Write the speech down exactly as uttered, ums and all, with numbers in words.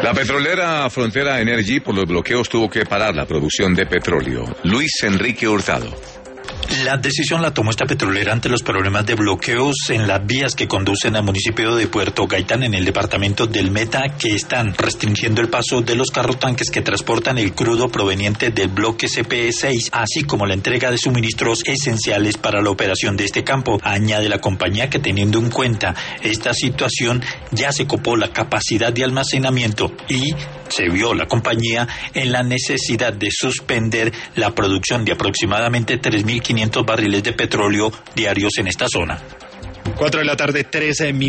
La petrolera Frontera Energy por los bloqueos tuvo que parar la producción de petróleo. Luis Enrique Hurtado. La decisión la tomó esta petrolera ante los problemas de bloqueos en las vías que conducen al municipio de Puerto Gaitán, en el departamento del Meta, que están restringiendo el paso de los carrotanques que transportan el crudo proveniente del bloque C P E seis, así como la entrega de suministros esenciales para la operación de este campo. Añade la compañía que, teniendo en cuenta esta situación, ya se copó la capacidad de almacenamiento y se vio la compañía en la necesidad de suspender la producción de aproximadamente tres mil quinientos barriles de petróleo diarios en esta zona. Cuatro de la tarde, trece minutos.